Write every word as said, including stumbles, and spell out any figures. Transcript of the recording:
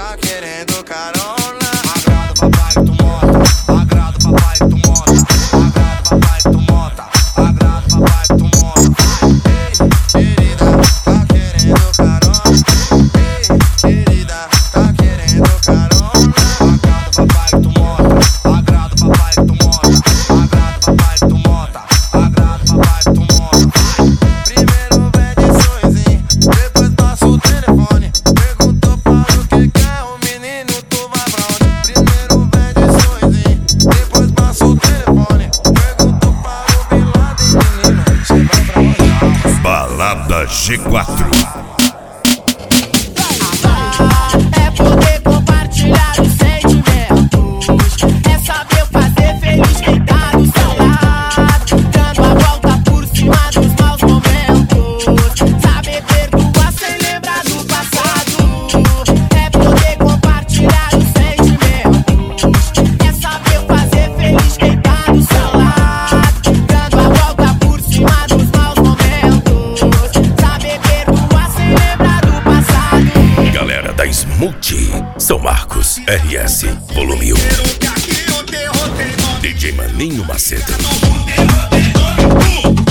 tá querendo carona. Agrada o papai que tu monta, agrada o papai que tu monta, agrada o papai que tu monta, agrada o papai que tu monta. Ei, querida, tá querendo carona. Ei, querida, tá querendo carona. Agrada o papai que tu monta, agrada o papai que tu monta, agrada o papai que tu monta, agrada o papai que tu monta. Primeiro pede sonzinho, depois passa o telefone. Perguntou para o que quer o menino, tu vai pra onde? Primeiro pede sonzinho, depois passa o telefone. Perguntou para o Bin Laden, menino, cê vai pra onde? Balada G quatro. É poder compartilhar os sentimentos, é saber fazer feliz quem tá do seu lado, dando a volta por cima dos maus momentos, saber perdoar sem lembrar do passado. É poder compartilhar os sentimentos, é saber fazer feliz quem tá do seu lado, dando a volta por cima dos maus momentos, saber perdoar sem lembrar do passado. Galera da Smooth, São Marcos, R S, volume um. D J Maninho Macedo.